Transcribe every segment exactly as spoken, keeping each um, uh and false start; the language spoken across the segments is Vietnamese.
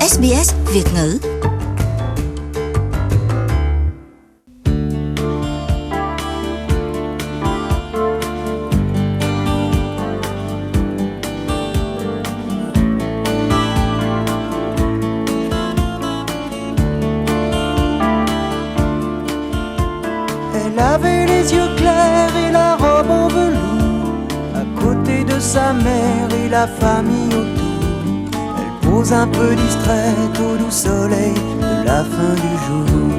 ét bê ét Việt ngữ. Elle avait les yeux clairs et la robe en velours, à côté de sa mère et la famille autour. Elle pose un peu distraite au doux soleil de la fin du jour.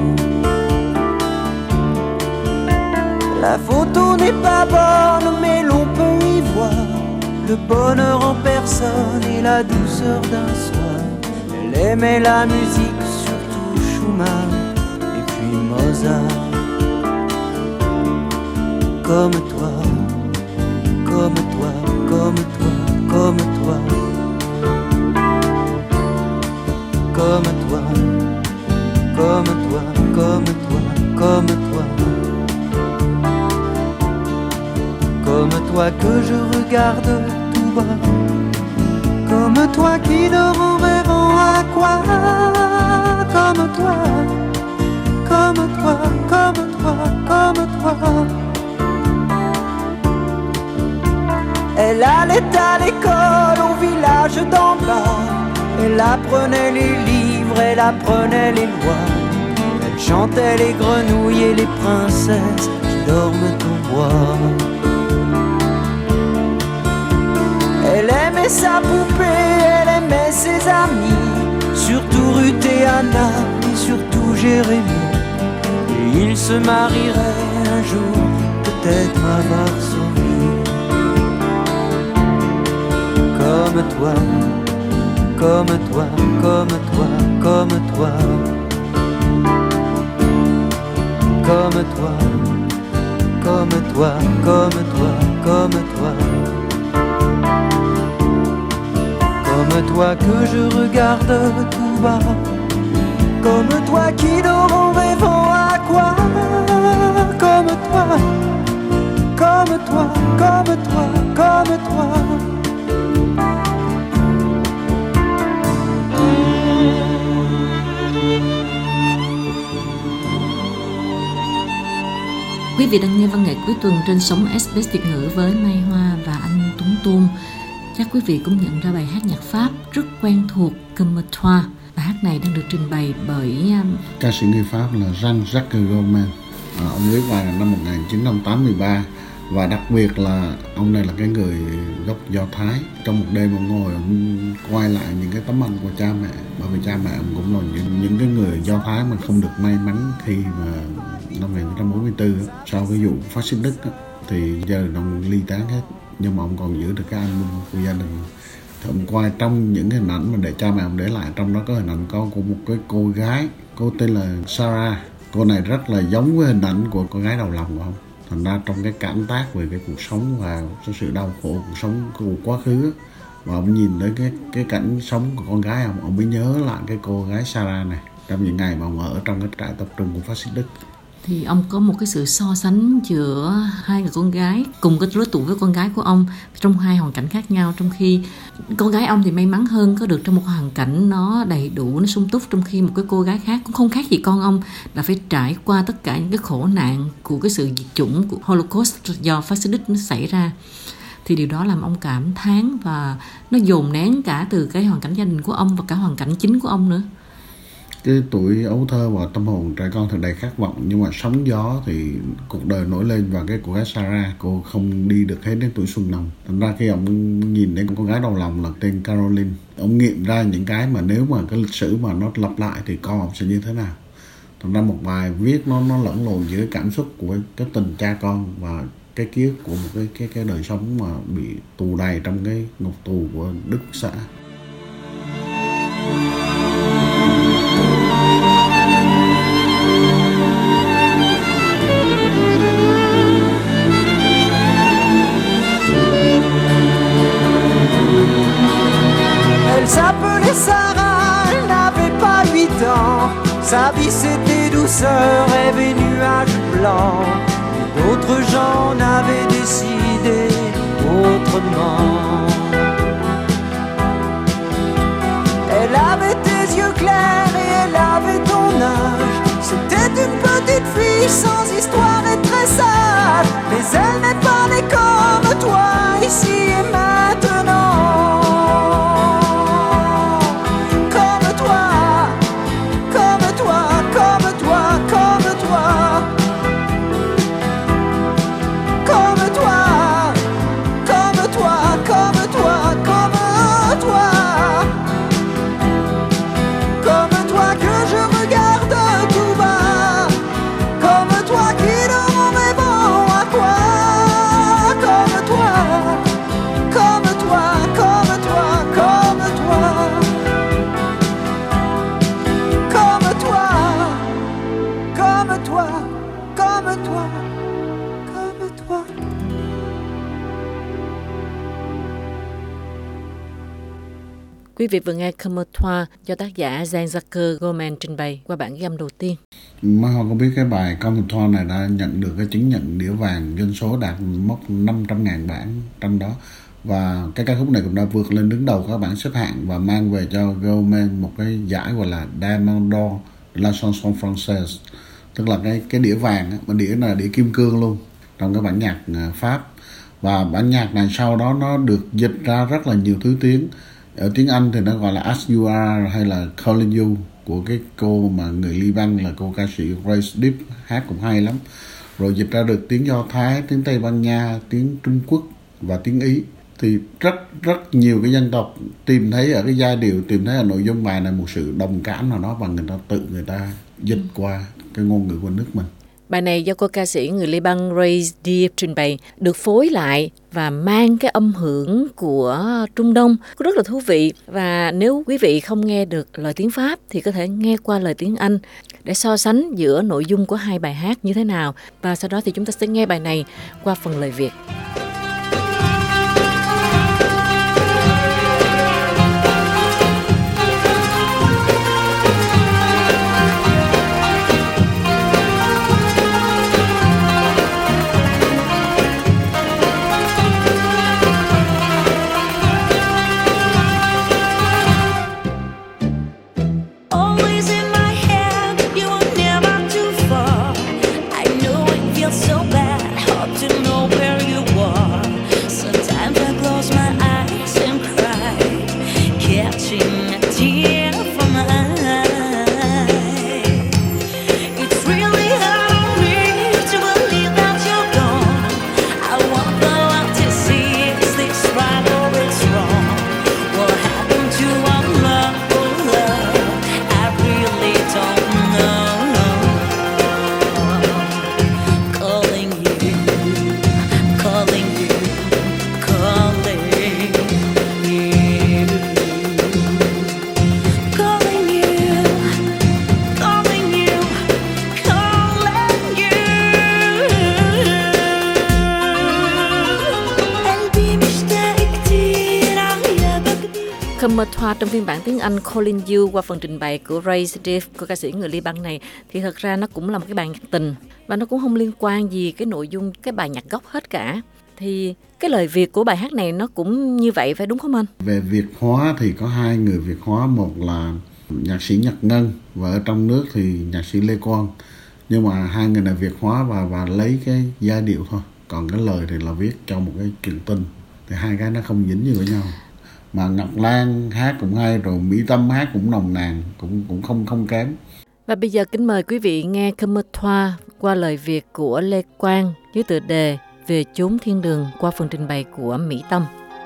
La photo n'est pas bonne mais l'on peut y voir le bonheur en personne et la douceur d'un soir. Elle aimait la musique, surtout Schumann et puis Mozart. Comme toi, comme toi, comme toi, comme toi, comme toi, comme toi, comme toi, comme toi, comme toi que je regarde tout bas, comme toi qui dort en rêvant à quoi, comme toi, comme toi, comme toi, comme toi. Elle allait à l'école au village d'en bas. Elle apprenait les livres, elle apprenait les lois. Elle chantait les grenouilles et les princesses qui dorment au bois. Elle aimait sa poupée, elle aimait ses amis, surtout Ruth et Anna et surtout Jérémie. Et ils se marieraient un jour, peut-être à Varsovie. Comme toi, comme toi, comme toi, comme toi, comme toi, comme toi, comme toi, comme toi, comme toi que je regarde tout bas, comme toi qui dort en rêvant à quoi, comme toi, comme toi, comme toi, comme toi. Quý vị đang nghe văn nghệ cuối tuần trên sóng ét bê ét Việt ngữ với Mai Hoa và anh Tuấn Tôn. Chắc quý vị cũng nhận ra bài hát nhạc Pháp rất quen thuộc, Comme toi. Bài hát này đang được trình bày bởi um... ca sĩ người Pháp là Jean-Jacques Goldman. À, ông viết bài năm một nghìn chín trăm tám mươi ba và đặc biệt là ông này là cái người gốc Do Thái. Trong một đêm ông ngồi ông quay lại những cái tấm ảnh của cha mẹ, bởi vì cha mẹ ông cũng là những, những cái người Do Thái mà không được may mắn khi mà năm một nghìn chín trăm bốn mươi tư sau cái vụ phát xít Đức thì gia đình ông ly tán hết, nhưng mà ông còn giữ được cái album của gia đình. Thì ông quay trong những cái hình ảnh mà để cha mẹ ông để lại, trong đó có hình ảnh có của một cái cô gái, cô tên là Sarah. Cô này rất là giống với hình ảnh của cô gái đầu lòng của ông. Thành ra trong cái cảm tác về cái cuộc sống và cái sự đau khổ cuộc sống của quá khứ, và ông nhìn tới cái cái cảnh sống của con gái ông, ông mới nhớ lại cái cô gái Sarah này trong những ngày mà ông ở trong cái trại tập trung của phát xít Đức. Thì ông có một cái sự so sánh giữa hai người con gái cùng cái lứa tuổi với con gái của ông trong hai hoàn cảnh khác nhau, trong khi con gái ông thì may mắn hơn, có được trong một hoàn cảnh nó đầy đủ, nó sung túc, trong khi một cái cô gái khác cũng không khác gì con ông là phải trải qua tất cả những cái khổ nạn của cái sự diệt chủng của Holocaust do phát xít Đức nó xảy ra. Thì điều đó làm ông cảm thán và nó dồn nén cả từ cái hoàn cảnh gia đình của ông và cả hoàn cảnh chính của ông nữa. Cái tuổi ấu thơ và tâm hồn trẻ con thật đầy khát vọng, nhưng mà sóng gió thì cuộc đời nổi lên, và cái cô gái Sarah, cô không đi được hết đến tuổi xuân nồng. Thành ra khi ông nhìn đến con gái đầu lòng là tên Caroline, ông nghiệm ra những cái mà nếu mà cái lịch sử mà nó lặp lại thì con ông sẽ như thế nào. Thành ra một bài viết nó nó lẫn lộn giữa cảm xúc của cái tình cha con và cái ký ức của một cái cái cái đời sống mà bị tù đầy trong cái ngục tù của Đức xã. Elle s'appelait Sarah, elle n'avait pas huit ans. Sa vie c'était douceur, rêve et nuages blancs. D'autres gens n'avaient décidé autrement. Elle avait des clair et elle avait ton âge. C'était une petite fille sans histoire et très sage, mais elle n'est pas née comme toi, ici et maintenant. Comme toi, comme toi, comme toi, comme toi. Comme toi, comme toi, comme toi, comme toi. Comme toi que je regarde tout bas. Comme toi qui dans mon rêve à quoi. Comme toi, comme toi, comme toi, comme toi. Comme toi, comme toi, comme toi, comme toi. Quý vị vừa nghe Comme Toi do tác giả Jean-Jacques Goldman trình bày qua bản ghi âm đầu tiên. Mai Hoa có biết cái bài Comme Toi này đã nhận được cái chứng nhận đĩa vàng, doanh số đạt mốc năm trăm ngàn bản trong đó. Và cái ca khúc này cũng đã vượt lên đứng đầu các bảng xếp hạng và mang về cho Goldman một cái giải gọi là Diamond d'Or de la chanson française, tức là cái cái đĩa vàng á, mà đĩa này là đĩa kim cương luôn trong cái bản nhạc Pháp. Và bản nhạc này sau đó nó được dịch ra rất là nhiều thứ tiếng. Ở tiếng Anh thì nó gọi là As You Are hay là Calling You của cái cô mà người Liban là cô ca sĩ Grace Deep, hát cũng hay lắm. Rồi dịch ra được tiếng Do Thái, tiếng Tây Ban Nha, tiếng Trung Quốc và tiếng Ý. Thì rất rất nhiều cái dân tộc tìm thấy ở cái giai điệu, tìm thấy ở nội dung bài này một sự đồng cảm nào đó và người ta tự người ta dịch qua cái ngôn ngữ của nước mình. Bài này do cô ca sĩ người Liban Grace Deep trình bày, được phối lại và mang cái âm hưởng của Trung Đông, rất là thú vị. Và nếu quý vị không nghe được lời tiếng Pháp thì có thể nghe qua lời tiếng Anh để so sánh giữa nội dung của hai bài hát như thế nào. Và sau đó thì chúng ta sẽ nghe bài này qua phần lời Việt. Comme Toi trong phiên bản tiếng Anh Calling You qua phần trình bày của Grace Deep, của ca sĩ người Liban này, thì thật ra nó cũng là một cái bài nhạc tình và nó cũng không liên quan gì cái nội dung cái bài nhạc gốc hết cả. Thì cái lời Việt của bài hát này nó cũng như vậy phải đúng không anh? Về Việt hóa thì có hai người Việt hóa, một là nhạc sĩ Nhật Ngân và ở trong nước thì nhạc sĩ Lê Quang. Nhưng mà hai người này Việt hóa và và lấy cái giai điệu thôi, còn cái lời thì là viết cho một cái chuyện tình. Thì hai cái nó không dính gì với nhau. Mà Ngọc Lan hát cũng hay, rồi Mỹ Tâm hát cũng nồng nàn, cũng cũng không không kém. Và bây giờ kính mời quý vị nghe Comme Toi qua lời Việt của Lê Quang với tựa đề Về chốn thiên đường qua phần trình bày của Mỹ Tâm.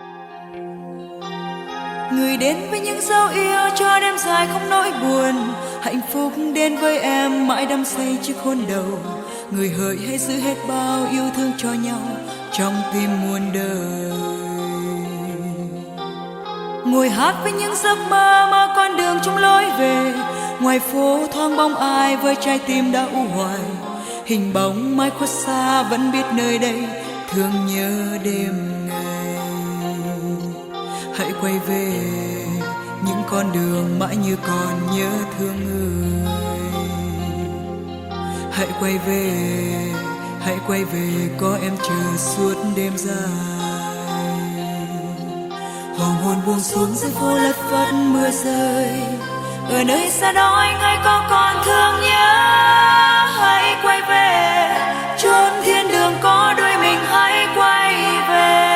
Người đến với những dấu yêu cho đêm dài không nỗi buồn, hạnh phúc đến với em mãi đắm say chiếc hôn đầu. Người hỡi hãy giữ hết bao yêu thương cho nhau trong tim muôn đời. Ngồi hát với những giấc mơ mà con đường chung lối về, ngoài phố thoáng bóng ai với trái tim đã u hoài. Hình bóng mãi khuất xa vẫn biết nơi đây thương nhớ đêm ngày. Hãy quay về những con đường mãi như còn nhớ thương người. Hãy quay về, hãy quay về có em chờ suốt đêm dài. Hoàng hôn buông xuống dưới phố lất phất mưa rơi, ở Về nơi xa đó anh ơi có còn thương nhớ, hãy quay về chốn thiên đường có đôi mình, hãy quay về.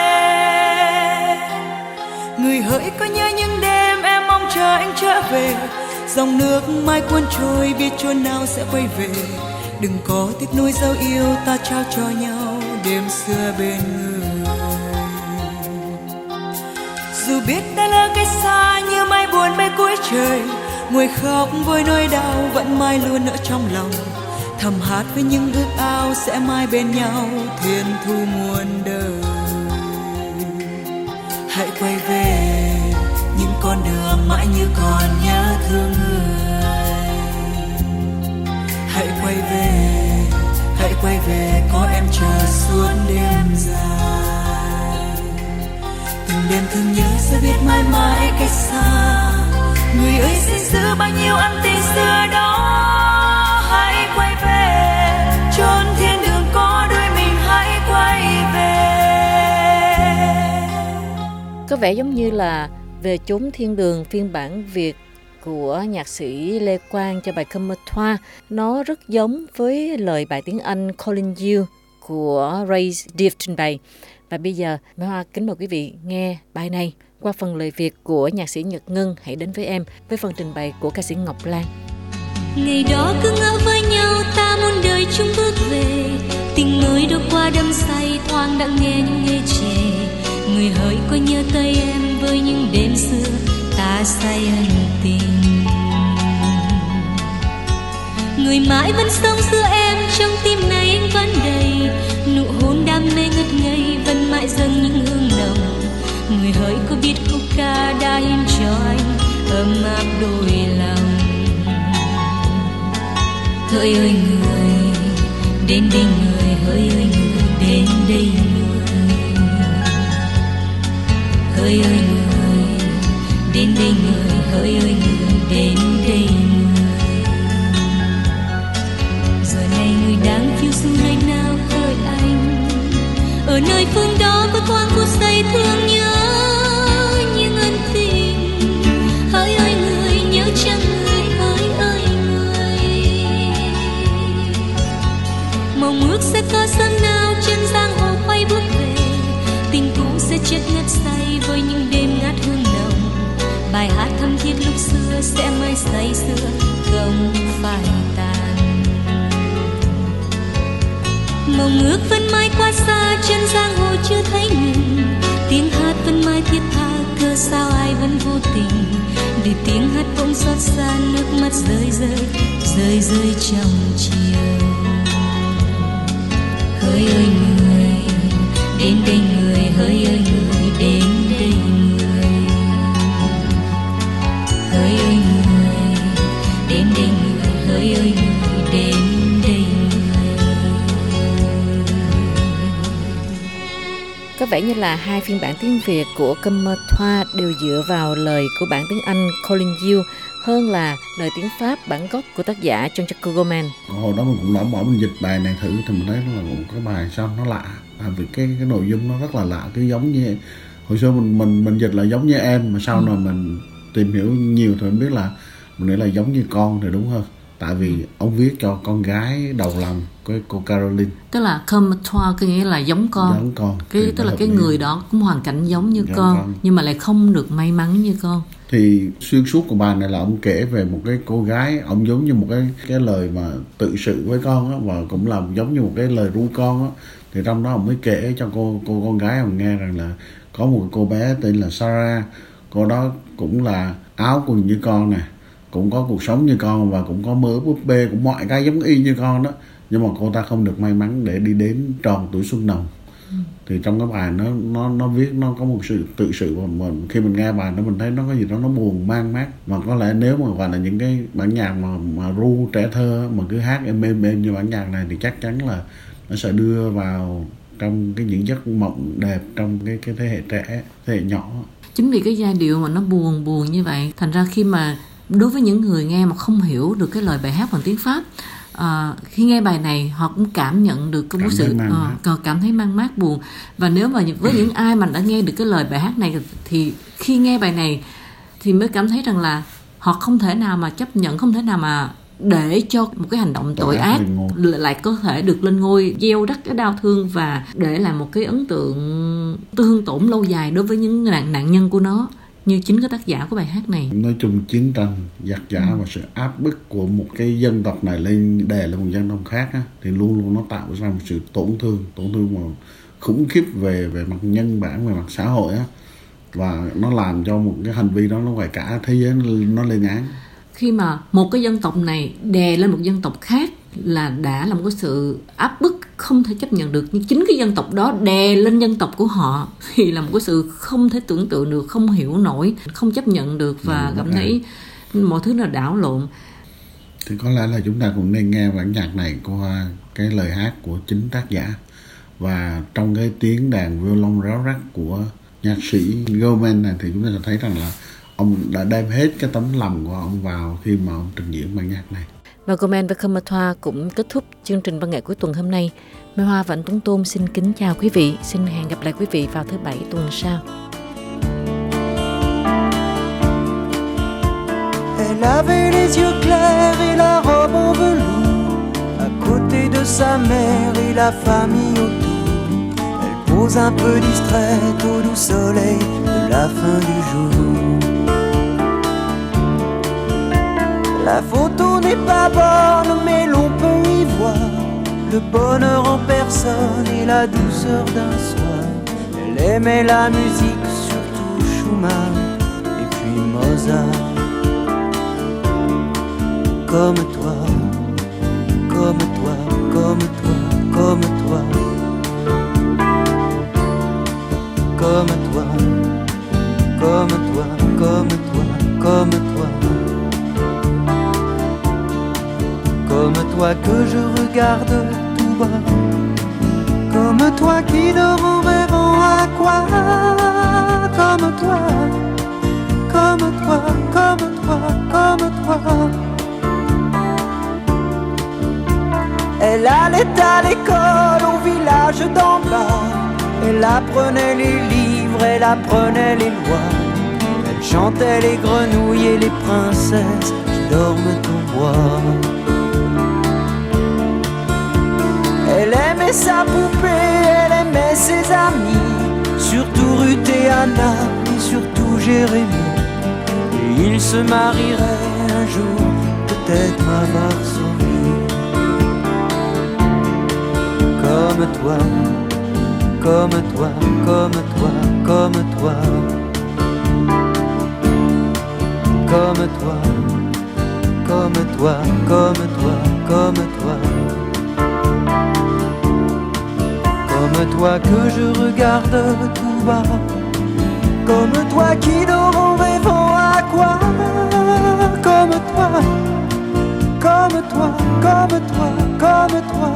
Người hỡi có nhớ những đêm em mong chờ anh trở về, dòng nước mai cuốn trôi biết chốn nào sẽ quay về. Đừng có tiếc nuối dấu yêu ta trao cho nhau đêm xưa bên người. Dù biết đã lỡ cách xa như mây buồn bay cuối trời, ngồi khóc với nỗi đau vẫn mãi luôn ở trong lòng. Thầm hát với những ước ao sẽ mãi bên nhau thiên thu muôn đời. Hãy quay về những con đường mãi như còn nhớ thương người. Hãy quay về, hãy quay về có em chờ suốt đêm dài. Từng đêm thương nhớ sẽ biết mãi mãi cách xa. Người ơi xin giữ bao nhiêu ân tình xưa đó. Hãy quay về chốn thiên đường có đôi mình, hãy quay về. Có vẻ giống như là Về chốn thiên đường phiên bản Việt của nhạc sĩ Lê Quang cho bài Comme Toi, nó rất giống với lời bài tiếng Anh Calling You của Ray Deef trình bày. Và bây giờ Mai Hoa kính mời quý vị nghe bài này qua phần lời Việt của nhạc sĩ Nhật Ngân Hãy Đến Với Em, với phần trình bày của ca sĩ Ngọc Lan. Ngày đó cứ ngỡ với nhau ta muôn đời chung bước về, tình người đâu qua đắm say thoáng đã nghe những nghe trẻ. Người hỡi có nhớ tới em với những đêm xưa ta say ân tình. Người mãi vẫn sống giữa em trong tim này anh vẫn đầy, nụ hôn đam mê ngất ngây vẫn mãi dâng những hương nồng. Người hỡi có biết khúc ca đã hiến cho anh ấm áp đôi lòng. Hỡi ơi người đến đây, người hỡi ơi người đến đây người. Hỡi ơi người đến đây người, hỡi ơi người đến đây người. Giờ này người đang phiêu du nơi nào hỡi anh, ở nơi phương đó có thoáng phút giây thương nhớ những ân tình. Hỡi ơi người nhớ chăng người, hỡi ơi người. Mong ước sẽ có sớm nào trên giang hồ quay bước về, tình cũ sẽ chết ngất say với những đêm ngát hương nồng. Bài hát thắm thiết lúc xưa sẽ mãi say sưa không phai tàn. Mong ước vẫn mãi quá xa trên giang hồ chưa thấy ngừng, tiếng hát vẫn mãi thiết tha cớ sao ai vẫn vô tình. Để tiếng hát bỗng xót xa, nước mắt rơi rơi rơi rơi trong chiều. Hỡi ơi người đến đây người, hỡi ơi người đến đây người. Hỡi ơi người đến đây người, hỡi ơi người đến đây người. Có vẻ như là hai phiên bản tiếng Việt của Comme Toi đều dựa vào lời của bản tiếng Anh Calling You hơn là lời tiếng Pháp bản gốc của tác giả Jean-Jacques Goldman. Hồi đó mình cũng đã bỏ mình dịch bài này thử thì mình thấy là một cái bài sao nó lạ, à, vì cái cái nội dung nó rất là lạ, cứ giống như hồi xưa mình mình mình dịch là giống như em, mà sau ừ. này mình tìm hiểu nhiều thì mình biết là mình nghĩ là giống như con thì đúng hơn, tại vì ông viết cho con gái đầu lòng của cô Caroline. Tức là Comme Toi có nghĩa là giống con, giống con. Cái tức là cái người đó cũng hoàn cảnh giống như con, con nhưng mà lại không được may mắn như con. Thì xuyên suốt của bài này là ông kể về một cái cô gái, ông giống như một cái cái lời mà tự sự với con á, và cũng là giống như một cái lời ru con á. Thì trong đó ông mới kể cho cô cô con gái ông nghe rằng là có một cô bé tên là Sarah, cô đó cũng là áo quần như con nè, cũng có cuộc sống như con và cũng có mơ búp bê, cũng mọi cái giống y như con đó, nhưng mà cô ta không được may mắn để đi đến tròn tuổi xuân nồng. Ừ. Thì trong cái bài nó nó nó viết nó có một sự tự sự, mà mình khi mình nghe bài đó mình thấy nó có gì đó nó buồn man mác, mà có lẽ nếu mà gọi là những cái bản nhạc mà mà ru trẻ thơ mà cứ hát êm êm êm như bản nhạc này thì chắc chắn là nó sẽ đưa vào trong cái những giấc mộng đẹp trong cái cái thế hệ trẻ, thế hệ nhỏ. Chính vì cái giai điệu mà nó buồn buồn như vậy, thành ra khi mà đối với những người nghe mà không hiểu được cái lời bài hát bằng tiếng Pháp, à, khi nghe bài này họ cũng cảm nhận được cái sự uh, cảm thấy mang mát buồn. Và nếu mà với những ai mà đã nghe được cái lời bài hát này thì khi nghe bài này thì mới cảm thấy rằng là Họ không thể nào mà chấp nhận, không thể nào mà để cho một cái hành động tội ác lại có thể được lên ngôi, gieo rắc cái đau thương và để lại một cái ấn tượng thương tổn lâu dài đối với những nạn nạn nhân của nó, như chính cái tác giả của bài hát này. Nói chung chiến tranh, giặc giả ừ. và sự áp bức của một cái dân tộc này lên đè lên một dân tộc khác á, thì luôn luôn nó tạo ra một sự tổn thương, tổn thương mà khủng khiếp về về mặt nhân bản, về mặt xã hội á, và nó làm cho một cái hành vi đó nó phải cả thế giới nó lên án. Khi mà một cái dân tộc này đè lên một dân tộc khác là đã là một cái sự áp bức không thể chấp nhận được, nhưng chính cái dân tộc đó đè lên dân tộc của họ thì là một cái sự không thể tưởng tượng được, không hiểu nổi, không chấp nhận được và ừ, cảm thấy mọi thứ là đảo lộn. Thì có lẽ là chúng ta cũng nên nghe bản nhạc này qua cái lời hát của chính tác giả, và trong cái tiếng đàn violon réo rắt của nhạc sĩ Goldman này thì chúng ta sẽ thấy rằng là ông đã đem hết cái tấm lòng của ông vào khi mà ông trình diễn bản nhạc này. Và Goldman và Khơ Me Thoa cũng kết thúc chương trình văn nghệ cuối tuần hôm nay. Mai Hoa và anh Tuấn Tôn xin kính chào quý vị. Xin hẹn gặp lại quý vị vào thứ Bảy tuần sau. Elle avait les yeux clairs et la robe en velours. À côté de sa mère et la famille autour. Elle pose un peu distraite au doux soleil de la fin du jour. La photo n'est pas bonne, mais l'on peut y voir le bonheur en personne et la douceur d'un soir. Elle aimait la musique, surtout Schumann et puis Mozart. Comme toi, comme toi, comme toi, comme toi. Comme toi, comme toi, comme toi, comme toi. Comme toi que je regarde tout bas. Comme toi qui dort en rêvant à quoi. Comme toi, comme toi, comme toi, comme toi. Elle allait à l'école au village d'en bas. Elle apprenait les livres, elle apprenait les lois. Elle chantait les grenouilles et les princesses qui dorment au bois. Elle aimait sa poupée, elle aimait ses amis, surtout Ruth et Anna, et surtout Jérémie. Et ils se marieraient un jour, peut-être à Varsovie. Comme toi, comme toi, comme toi, comme toi. Comme toi, comme toi, comme toi, comme toi. Comme toi que je regarde tout bas. Comme toi qui dort en rêvant à quoi. Comme toi, comme toi, comme toi, comme toi.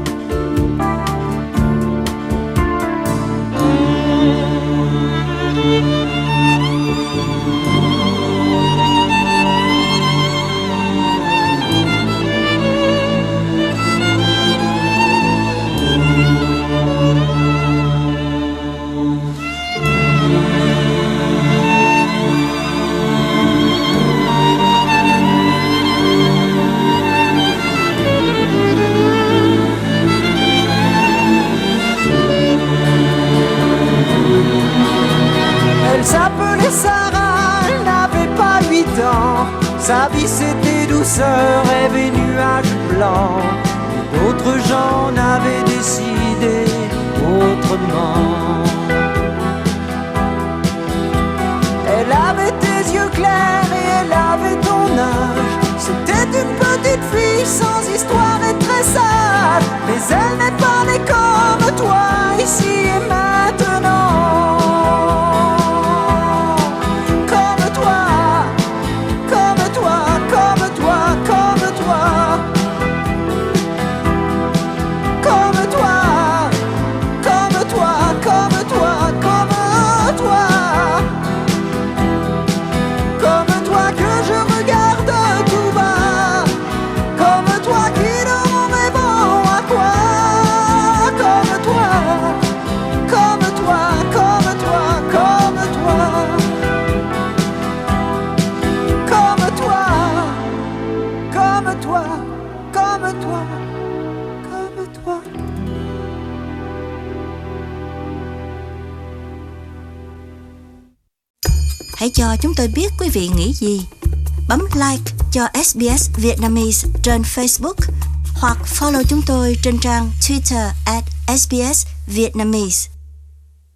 Sarah, elle n'avait pas huit ans. Sa vie c'était douceur, rêve et nuages blancs. Et d'autres gens n'avaient décidé autrement. Elle avait tes yeux clairs et elle avait ton âge. C'était une petite fille sans histoire et très sage. Mais elle n'est pas née comme toi, ici et maintenant. Que Hãy cho chúng tôi biết quý vị nghĩ gì. Bấm like cho ét bê ét Vietnamese trên Facebook hoặc follow chúng tôi trên trang Twitter at ét bê ét Vietnamese.